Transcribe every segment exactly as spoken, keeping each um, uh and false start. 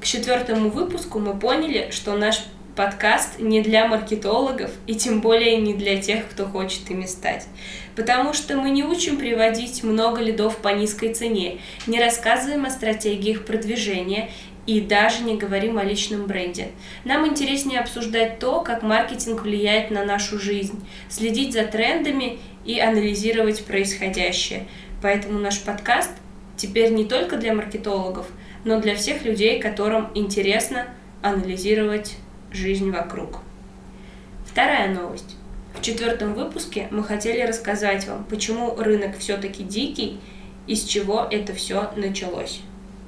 четвертому выпуску мы поняли, что наш подкаст не для маркетологов и тем более не для тех, кто хочет ими стать. Потому что мы не учим приводить много лидов по низкой цене, не рассказываем о стратегиях продвижения и даже не говорим о личном бренде. Нам интереснее обсуждать то, как маркетинг влияет на нашу жизнь, следить за трендами и анализировать происходящее. Поэтому наш подкаст теперь не только для маркетологов, но для всех людей, которым интересно анализировать жизнь вокруг. Вторая новость. В четвертом выпуске мы хотели рассказать вам, почему рынок все-таки дикий и с чего это все началось.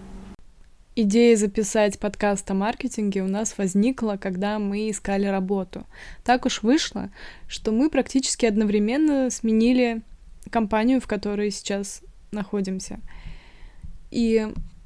Идея записать подкаст о маркетинге у нас возникла, когда мы искали работу. Так уж вышло, что мы практически одновременно сменили компанию, в которой сейчас находимся. И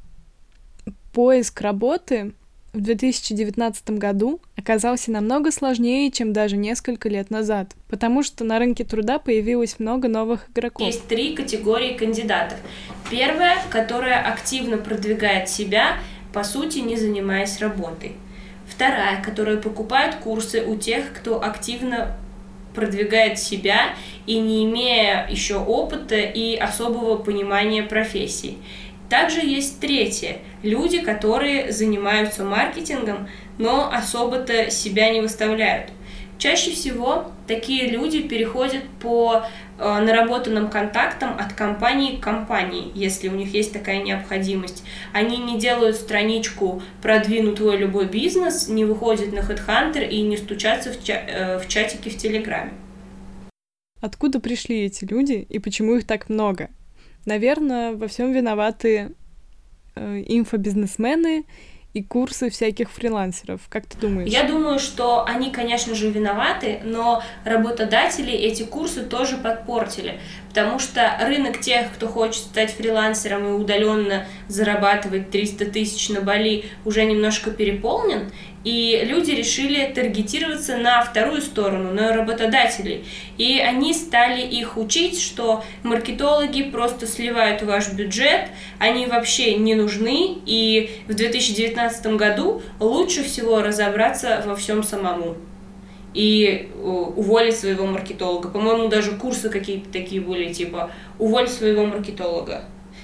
поиск работы в две тысячи девятнадцатом году оказался намного сложнее, чем даже несколько лет назад, потому что на рынке труда появилось много новых игроков. Есть три категории кандидатов. Первая, которая активно продвигает себя, по сути, не занимаясь работой. Вторая, которая покупает курсы у тех, кто активно продвигает себя и не имея еще опыта и особого понимания профессии. Также есть третье – люди, которые занимаются маркетингом, но особо-то себя не выставляют. Чаще всего такие люди переходят по э, наработанным контактам от компании к компании, если у них есть такая необходимость. Они не делают страничку «Продвину твой любой бизнес», не выходят на HeadHunter и не стучатся в, ча- э, в чатике в Телеграме. Откуда пришли эти люди и почему их так много? Наверное, во всем виноваты э, инфобизнесмены и курсы всяких фрилансеров. Как ты думаешь? Я думаю, что они, конечно же, виноваты, но работодатели эти курсы тоже подпортили, потому что рынок тех, кто хочет стать фрилансером и удаленно зарабатывать триста тысяч на Бали, уже немножко переполнен, и люди решили таргетироваться на вторую сторону, на работодателей. И они стали их учить, что маркетологи просто сливают ваш бюджет, они вообще не нужны, и в две тысячи девятнадцатом году лучше всего разобраться во всем самому и уволить своего маркетолога. По-моему, даже курсы какие-то такие были, типа «Уволь своего маркетолога».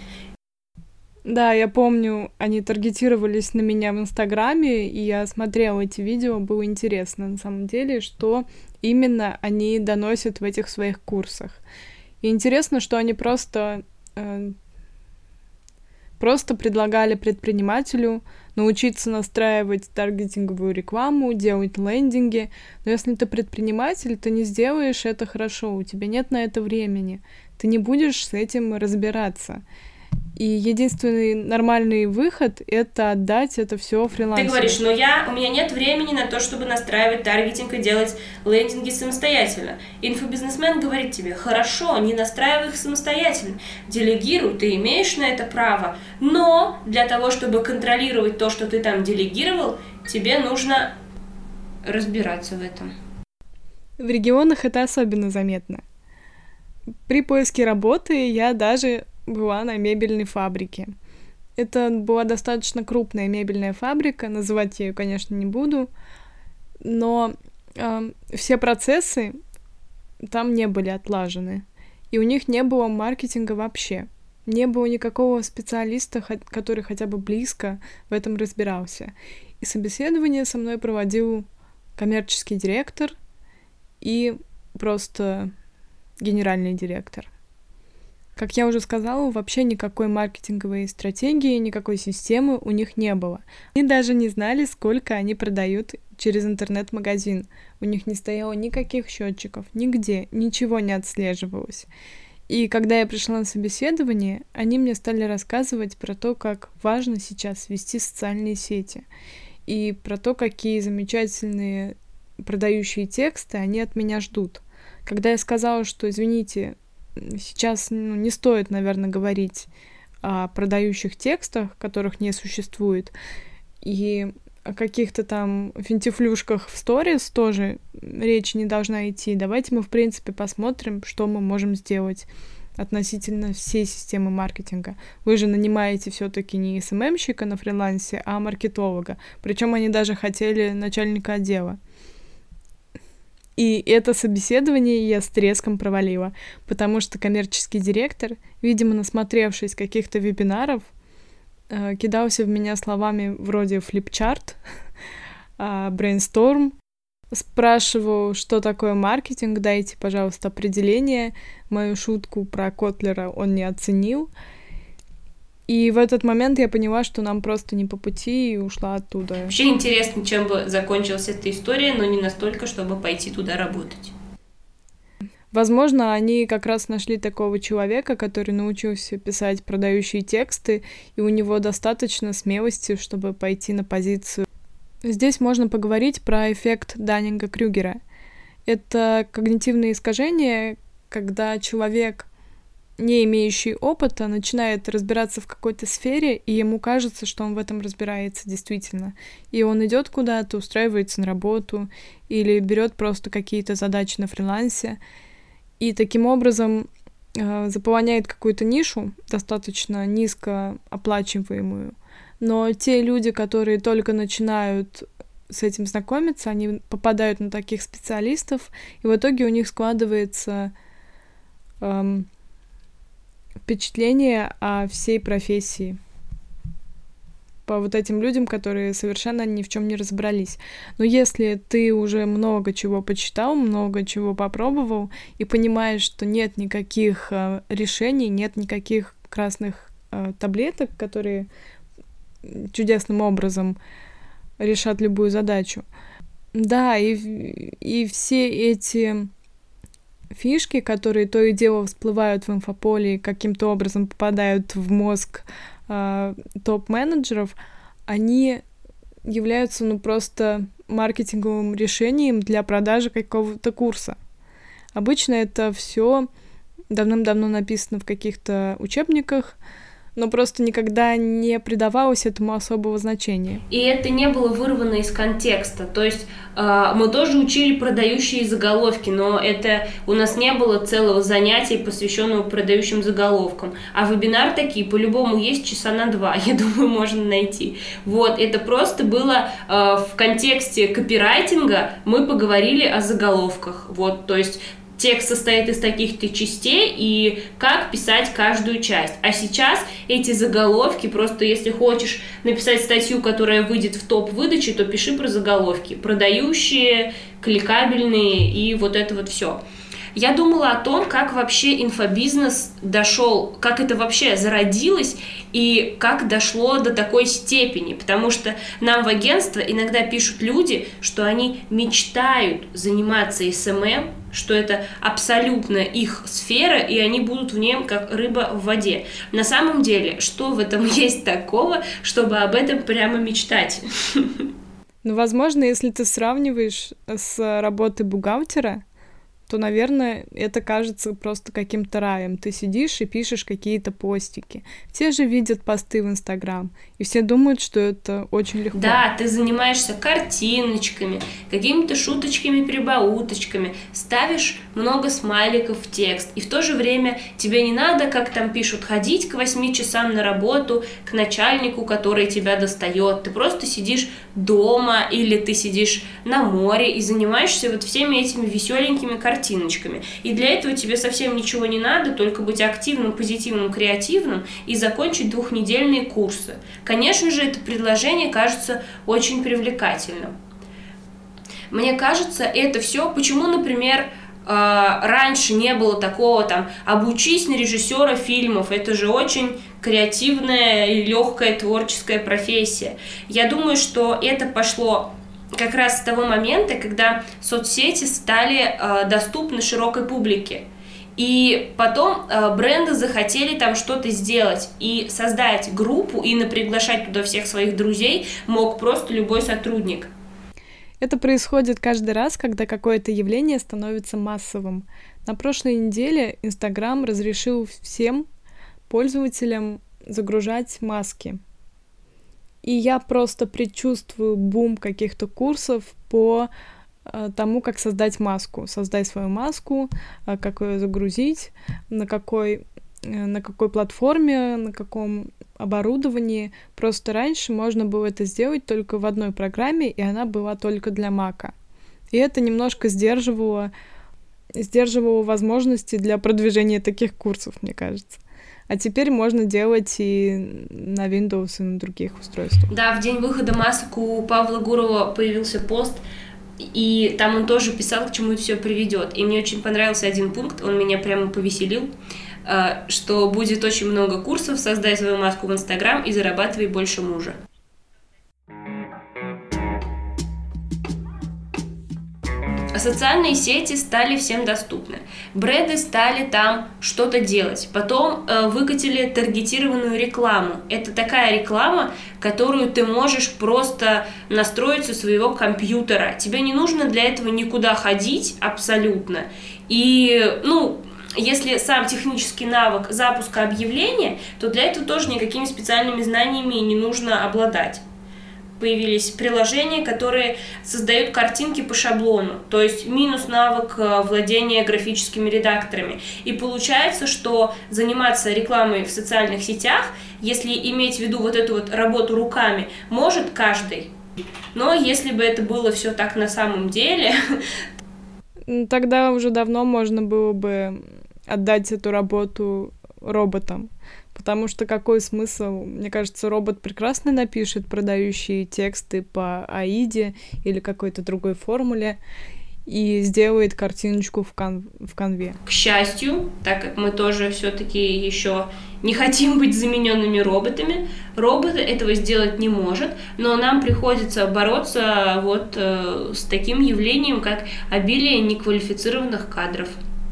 Да, я помню, они таргетировались на меня в Инстаграме, и я смотрела эти видео, было интересно на самом деле, что именно они доносят в этих своих курсах. И интересно, что они просто, э, просто предлагали предпринимателю научиться настраивать таргетинговую рекламу, делать лендинги, но если ты предприниматель, ты не сделаешь это хорошо, у тебя нет на это времени, ты не будешь с этим разбираться. И единственный нормальный выход — это отдать это все фрилансеру. Ты говоришь, но я, у меня нет времени на то, чтобы настраивать таргетинг и делать лендинги самостоятельно. Инфобизнесмен говорит тебе: хорошо, не настраивай их самостоятельно, делегируй, ты имеешь на это право, но для того, чтобы контролировать то, что ты там делегировал, тебе нужно разбираться в этом. В регионах это особенно заметно. При поиске работы я даже была на мебельной фабрике. Это была достаточно крупная мебельная фабрика, называть я ее, конечно, не буду, но э, все процессы там не были отлажены, и у них не было маркетинга вообще. Не было никакого специалиста, который хотя бы близко в этом разбирался. И собеседование со мной проводил коммерческий директор и просто генеральный директор. Как я уже сказала, вообще никакой маркетинговой стратегии, никакой системы у них не было. Они даже не знали, сколько они продают через интернет-магазин. У них не стояло никаких счетчиков, нигде, ничего не отслеживалось. И когда я пришла на собеседование, они мне стали рассказывать про то, как важно сейчас вести социальные сети, и про то, какие замечательные продающие тексты они от меня ждут. Когда я сказала, что, извините, сейчас ну, не стоит, наверное, говорить о продающих текстах, которых не существует, и о каких-то там финтифлюшках в сторис тоже речь не должна идти. Давайте мы, в принципе, посмотрим, что мы можем сделать относительно всей системы маркетинга. Вы же нанимаете все-таки не эс эм эм-щика на фрилансе, а маркетолога. Причем они даже хотели начальника отдела. И это собеседование я с треском провалила, потому что коммерческий директор, видимо, насмотревшись каких-то вебинаров, э, кидался в меня словами вроде флипчарт, брейнсторм, спрашивал, что такое маркетинг, дайте, пожалуйста, определение. Мою шутку про Котлера он не оценил. И в этот момент я поняла, что нам просто не по пути, и ушла оттуда. Вообще интересно, чем бы закончилась эта история, но не настолько, чтобы пойти туда работать. Возможно, они как раз нашли такого человека, который научился писать продающие тексты, и у него достаточно смелости, чтобы пойти на позицию. Здесь можно поговорить про эффект Даннинга-Крюгера. Это когнитивное искажение, когда человек, не имеющий опыта, начинает разбираться в какой-то сфере, и ему кажется, что он в этом разбирается действительно. И он идет куда-то, устраивается на работу или берет просто какие-то задачи на фрилансе, и таким образом э, заполоняет какую-то нишу, достаточно низко оплачиваемую. Но те люди, которые только начинают с этим знакомиться, они попадают на таких специалистов, и в итоге у них складывается эм, впечатление о всей профессии по вот этим людям, которые совершенно ни в чем не разобрались. Но если ты уже много чего почитал, много чего попробовал и понимаешь, что нет никаких э, решений, нет никаких красных э, таблеток, которые чудесным образом решат любую задачу. Да, и, и все эти фишки, которые то и дело всплывают в инфополе и каким-то образом попадают в мозг э, топ-менеджеров, они являются, ну, просто маркетинговым решением для продажи какого-то курса. Обычно это все давным-давно написано в каких-то учебниках, но просто никогда не придавалось этому особого значения. И это не было вырвано из контекста. То есть э, мы тоже учили продающие заголовки, но это у нас не было целого занятия, посвященного продающим заголовкам. А вебинар такие по-любому есть часа на два, я думаю, можно найти. Вот, это просто было э, в контексте копирайтинга, мы поговорили о заголовках. Вот, то есть текст состоит из таких-то частей, и как писать каждую часть. А сейчас эти заголовки, просто если хочешь написать статью, которая выйдет в топ выдачи, то пиши про заголовки. Продающие, кликабельные и вот это вот все. Я думала о том, как вообще инфобизнес дошел, как это вообще зародилось и как дошло до такой степени, потому что нам в агентство иногда пишут люди, что они мечтают заниматься эс эм эм, что это абсолютно их сфера, и они будут в нем как рыба в воде. На самом деле, что в этом есть такого, чтобы об этом прямо мечтать? Ну, возможно, если ты сравниваешь с работой бухгалтера, то, наверное, это кажется просто каким-то раем. Ты сидишь и пишешь какие-то постики. Все же видят посты в Инстаграм, и все думают, что это очень легко. Да, ты занимаешься картиночками, какими-то шуточками-прибауточками, ставишь много смайликов в текст, и в то же время тебе не надо, как там пишут, ходить к восьми часам на работу, к начальнику, который тебя достает. Ты просто сидишь дома, или ты сидишь на море и занимаешься вот всеми этими веселенькими картинками. картиночками. И для этого тебе совсем ничего не надо, только быть активным, позитивным, креативным и закончить двухнедельные курсы. Конечно же, это предложение кажется очень привлекательным. Мне кажется, это все, почему, например, раньше не было такого, там, обучись на режиссера фильмов, это же очень креативная и легкая творческая профессия. Я думаю, что это пошло как раз с того момента, когда соцсети стали э, доступны широкой публике. И потом э, бренды захотели там что-то сделать и создать группу, и наприглашать туда всех своих друзей мог просто любой сотрудник. Это происходит каждый раз, когда какое-то явление становится массовым. На прошлой неделе Инстаграм разрешил всем пользователям загружать маски. И я просто предчувствую бум каких-то курсов по э, тому, как создать маску. Создать свою маску, э, как ее загрузить, на какой на какой платформе, на каком оборудовании. Просто раньше можно было это сделать только в одной программе, и она была только для Мака. И это немножко сдерживало, сдерживало возможности для продвижения таких курсов, мне кажется. А теперь можно делать и на Windows, и на других устройствах. Да, в день выхода масок у Павла Гурова появился пост, и там он тоже писал, к чему это все приведет. И мне очень понравился один пункт, он меня прямо повеселил, что будет очень много курсов «Создай свою маску в Инстаграм и зарабатывай больше мужа». Социальные сети стали всем доступны. Бренды стали там что-то делать. Потом э, выкатили таргетированную рекламу. Это такая реклама, которую ты можешь просто настроить со своего компьютера. Тебе не нужно для этого никуда ходить абсолютно. И, ну, если сам технический навык запуска объявления, то для этого тоже никакими специальными знаниями не нужно обладать. Появились приложения, которые создают картинки по шаблону, то есть минус навык владения графическими редакторами. И получается, что заниматься рекламой в социальных сетях, если иметь в виду вот эту вот работу руками, может каждый. Но если бы это было все так на самом деле... Тогда уже давно можно было бы отдать эту работу роботам. Потому что какой смысл? Мне кажется, робот прекрасно напишет продающие тексты по аиде или какой-то другой формуле и сделает картиночку в, кон- в конве. К счастью, так как мы тоже все-таки еще не хотим быть замененными роботами, робот этого сделать не может, но нам приходится бороться вот э, с таким явлением, как обилие неквалифицированных кадров.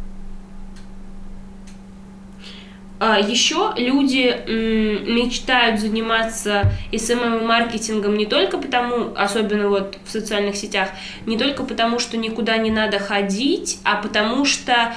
Еще люди м, мечтают заниматься эс эм эм-маркетингом не только потому, особенно вот в социальных сетях, не только потому, что никуда не надо ходить, а потому что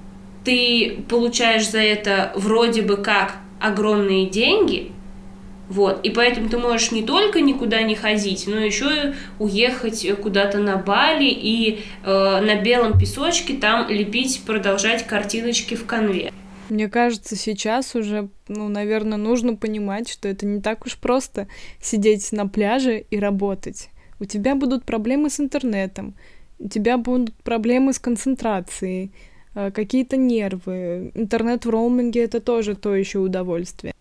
ты получаешь за это вроде бы как огромные деньги, вот, и поэтому ты можешь не только никуда не ходить, но еще и уехать куда-то на Бали и э, на белом песочке там лепить, продолжать картиночки в конве. Мне кажется, сейчас уже, ну, наверное, нужно понимать, что это не так уж просто сидеть на пляже и работать. У тебя будут проблемы с интернетом, у тебя будут проблемы с концентрацией, какие-то нервы. Интернет в роуминге — это тоже то еще удовольствие.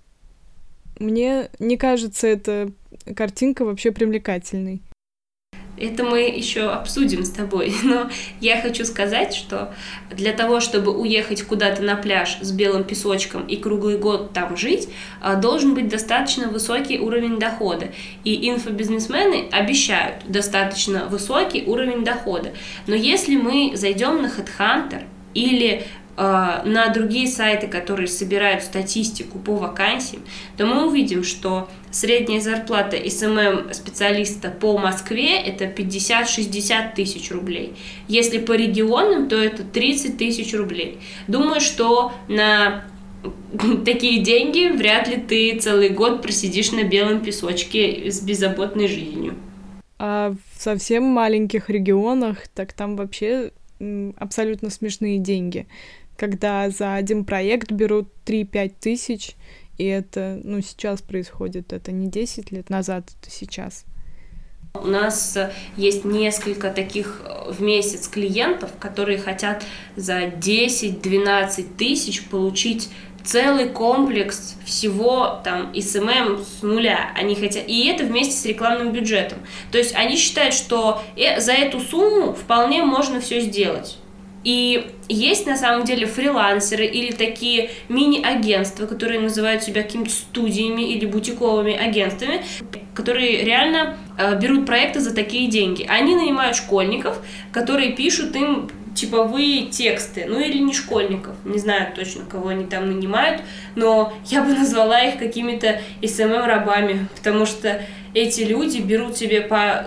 Мне не кажется эта картинка вообще привлекательной. Это мы еще обсудим с тобой, но я хочу сказать, что для того, чтобы уехать куда-то на пляж с белым песочком и круглый год там жить, должен быть достаточно высокий уровень дохода. И инфобизнесмены обещают достаточно высокий уровень дохода. Но если мы зайдем на HeadHunter или на другие сайты, которые собирают статистику по вакансиям, то мы увидим, что средняя зарплата эс эм эм-специалиста по Москве – это пятьдесят-шестьдесят тысяч рублей. Если по регионам, то это тридцать тысяч рублей. Думаю, что на такие деньги вряд ли ты целый год просидишь на белом песочке с беззаботной жизнью. А в совсем маленьких регионах, так там вообще абсолютно смешные деньги. Когда за один проект берут три-пять тысяч, и это, ну, сейчас происходит, это не десять лет назад, это сейчас. У нас есть несколько таких в месяц клиентов, которые хотят за десять-двенадцать тысяч получить целый комплекс всего там эс эм эм с нуля. Они хотят, и это вместе с рекламным бюджетом. То есть они считают, что за эту сумму вполне можно все сделать. И есть на самом деле фрилансеры или такие мини-агентства, которые называют себя какими-то студиями или бутиковыми агентствами, которые реально э, берут проекты за такие деньги. Они нанимают школьников, которые пишут им типовые тексты, ну или не школьников, не знаю точно, кого они там нанимают, но я бы назвала их какими-то эс эм эм-рабами, потому что эти люди берут себе по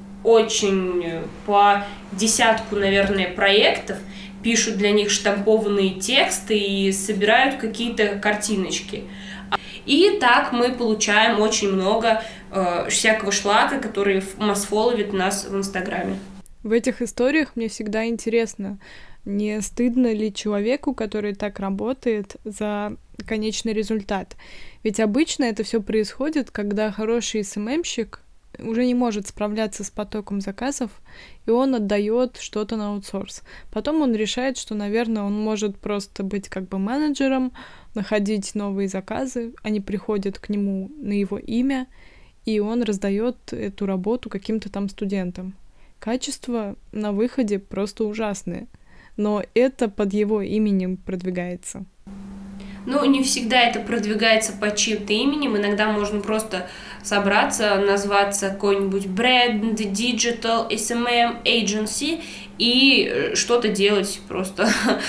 очень, по десятку, наверное, проектов, пишут для них штампованные тексты и собирают какие-то картиночки. И так мы получаем очень много э, всякого шлака, который масфоловит нас в Инстаграме. В этих историях мне всегда интересно, не стыдно ли человеку, который так работает, за конечный результат. Ведь обычно это все происходит, когда хороший эс эм эм-щик уже не может справляться с потоком заказов, и он отдает что-то на аутсорс. Потом он решает, что, наверное, он может просто быть как бы менеджером, находить новые заказы, они приходят к нему на его имя, и он раздает эту работу каким-то там студентам. Качество на выходе просто ужасное, но это под его именем продвигается. Ну, не всегда это продвигается под чьим-то именем, иногда можно просто собраться, назваться какой-нибудь бренд, digital, эс эм эм, agency и что-то делать просто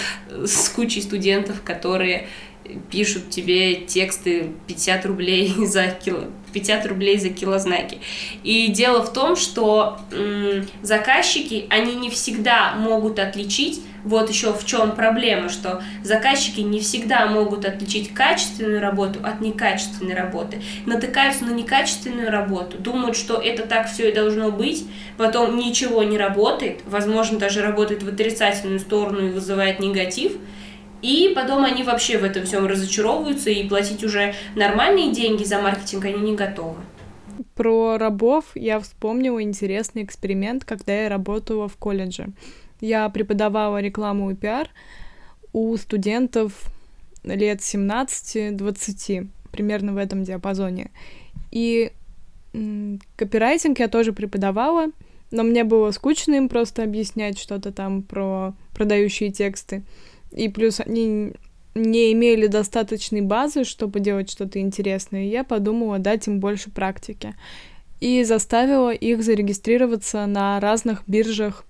с кучей студентов, которые пишут тебе тексты пятьдесят рублей за кило, пятьдесят рублей за килознаки. И дело в том, что м, заказчики, они не всегда могут отличить, вот еще в чем проблема, что заказчики не всегда могут отличить качественную работу от некачественной работы. Натыкаются на некачественную работу, думают, что это так все и должно быть, потом ничего не работает, возможно, даже работает в отрицательную сторону и вызывает негатив, и потом они вообще в этом всем разочаровываются, и платить уже нормальные деньги за маркетинг они не готовы. Про рабов я вспомнила интересный эксперимент, когда я работала в колледже. Я преподавала рекламу и пиар у студентов лет семнадцати-двадцати, примерно в этом диапазоне. И м- копирайтинг я тоже преподавала, но мне было скучно им просто объяснять что-то там про продающие тексты. И плюс они не имели достаточной базы, чтобы делать что-то интересное, и я подумала дать им больше практики. И заставила их зарегистрироваться на разных биржах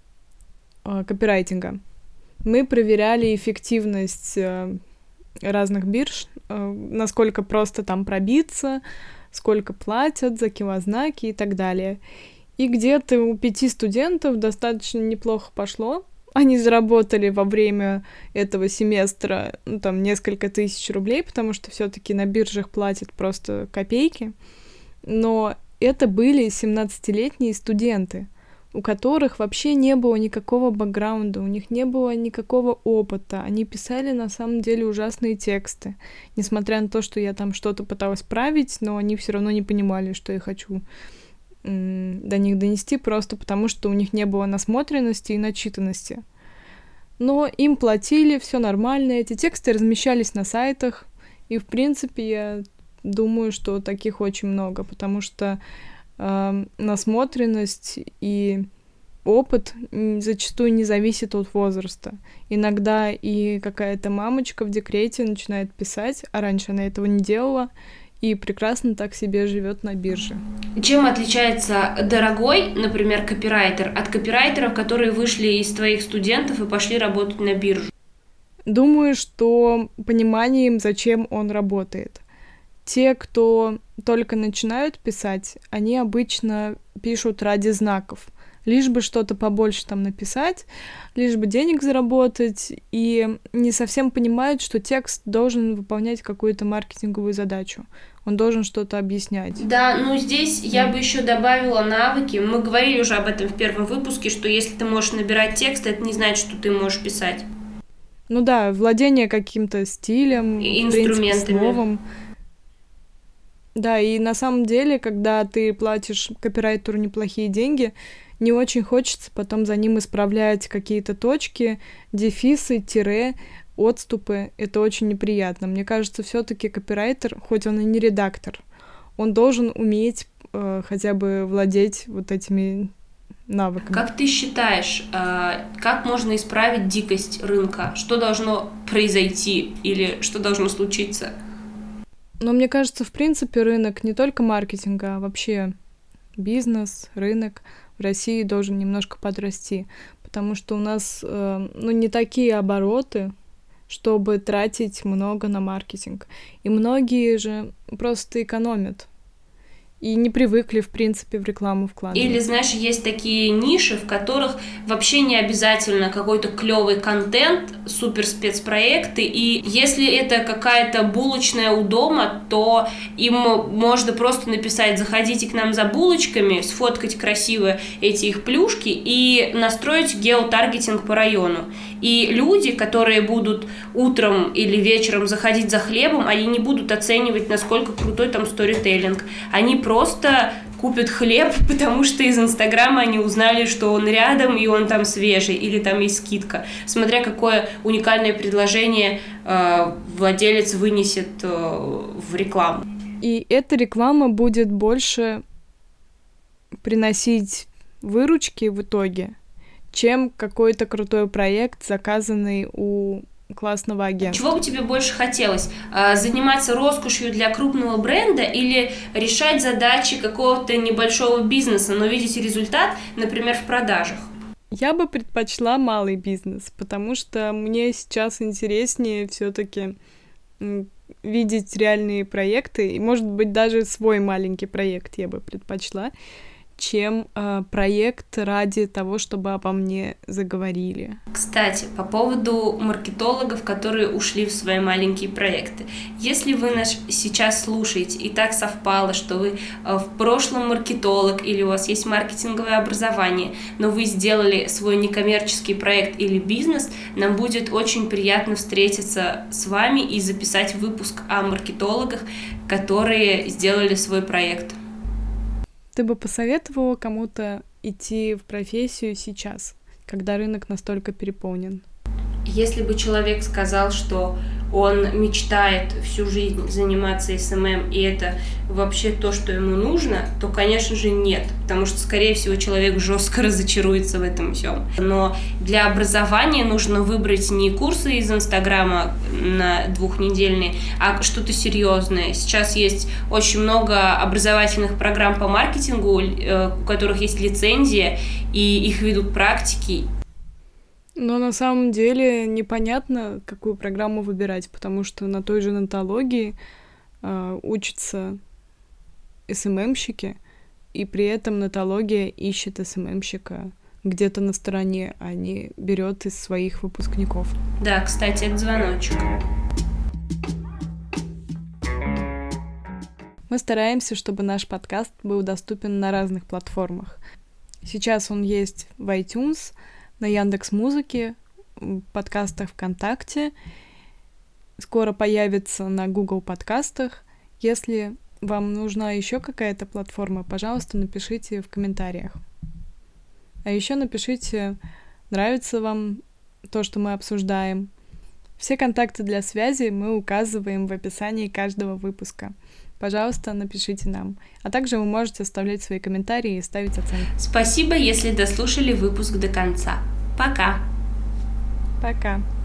э, копирайтинга. Мы проверяли эффективность э, разных бирж, э, насколько просто там пробиться, сколько платят за килознаки и так далее. И где-то у пяти студентов достаточно неплохо пошло. Они заработали во время этого семестра, ну, там, несколько тысяч рублей, потому что все-таки на биржах платят просто копейки. Но это были семнадцатилетние студенты, у которых вообще не было никакого бэкграунда, у них не было никакого опыта. Они писали на самом деле ужасные тексты. Несмотря на то, что я там что-то пыталась править, но они все равно не понимали, что я хочу до них донести, просто потому что у них не было насмотренности и начитанности. Но им платили, все нормально, эти тексты размещались на сайтах, и, в принципе, я думаю, что таких очень много, потому что э, насмотренность и опыт зачастую не зависит от возраста. Иногда и какая-то мамочка в декрете начинает писать, а раньше она этого не делала, и прекрасно так себе живет на бирже. Чем отличается дорогой, например, копирайтер от копирайтеров, которые вышли из твоих студентов и пошли работать на биржу? Думаю, что пониманием, зачем он работает. Те, кто только начинают писать, они обычно пишут ради знаков. Лишь бы что-то побольше там написать, лишь бы денег заработать, и не совсем понимают, что текст должен выполнять какую-то маркетинговую задачу. Он должен что-то объяснять. Да, ну здесь я бы еще добавила навыки. Мы говорили уже об этом в первом выпуске, что если ты можешь набирать текст, это не значит, что ты можешь писать. Ну да, владение каким-то стилем, и инструментами. В принципе, словом. Да, и на самом деле, когда ты платишь копирайтеру неплохие деньги, не очень хочется потом за ним исправлять какие-то точки, дефисы, тире, отступы. Это очень неприятно. Мне кажется, все-таки копирайтер, хоть он и не редактор, он должен уметь э, хотя бы владеть вот этими навыками. Как ты считаешь, э, как можно исправить дикость рынка? Что должно произойти или что должно случиться? Но мне кажется, в принципе, рынок не только маркетинга, а вообще бизнес, рынок в России должен немножко подрасти, потому что у нас э, ну, не такие обороты, чтобы тратить много на маркетинг. И многие же просто экономят. и не привыкли, в принципе, в рекламу вкладывать. Или, знаешь, есть такие ниши, в которых вообще не обязательно какой-то клевый контент, супер спецпроекты, и если это какая-то булочная у дома, то им можно просто написать: заходите к нам за булочками, сфоткать красиво эти их плюшки и настроить геотаргетинг по району. И люди, которые будут утром или вечером заходить за хлебом, они не будут оценивать, насколько крутой там сторителлинг. Они просто купят хлеб, потому что из Инстаграма они узнали, что он рядом и он там свежий, или там есть скидка. Смотря какое уникальное предложение э, владелец вынесет э, в рекламу. И эта реклама будет больше приносить выручки в итоге, чем какой-то крутой проект, заказанный у классного агентства. Чего бы тебе больше хотелось? Заниматься роскошью для крупного бренда или решать задачи какого-то небольшого бизнеса, но видеть результат, например, в продажах? Я бы предпочла малый бизнес, потому что мне сейчас интереснее все-таки видеть реальные проекты, и, может быть, даже свой маленький проект я бы предпочла, чем э, проект ради того, чтобы обо мне заговорили. Кстати, по поводу маркетологов, которые ушли в свои маленькие проекты. Если вы нас сейчас слушаете, и так совпало, что вы э, в прошлом маркетолог, или у вас есть маркетинговое образование, но вы сделали свой некоммерческий проект или бизнес, нам будет очень приятно встретиться с вами и записать выпуск о маркетологах, которые сделали свой проект. Ты бы посоветовала кому-то идти в профессию сейчас, когда рынок настолько переполнен? Если бы человек сказал, что он мечтает всю жизнь заниматься эс эм эм, и это вообще то, что ему нужно, то, конечно же, нет, потому что, скорее всего, человек жестко разочаруется в этом всем. Но для образования нужно выбрать не курсы из Инстаграма на двухнедельные, а что-то серьезное. Сейчас есть очень много образовательных программ по маркетингу, у которых есть лицензия, и их ведут практики. Но на самом деле непонятно, какую программу выбирать, потому что на той же нотологии э, учатся эс эм эм-щики, и при этом нотология ищет эс эм эм-щика где-то на стороне, а не берет из своих выпускников. Да, кстати, это звоночек. Мы стараемся, чтобы наш подкаст был доступен на разных платформах. Сейчас он есть в iTunes, на Яндекс.Музыке, в подкастах ВКонтакте. Скоро появится на Google подкастах. Если вам нужна еще какая-то платформа, пожалуйста, напишите в комментариях. А еще напишите, нравится вам то, что мы обсуждаем. Все контакты для связи мы указываем в описании каждого выпуска. Пожалуйста, напишите нам. А также вы можете оставлять свои комментарии и ставить оценки. Спасибо, если дослушали выпуск до конца. Пока! Пока!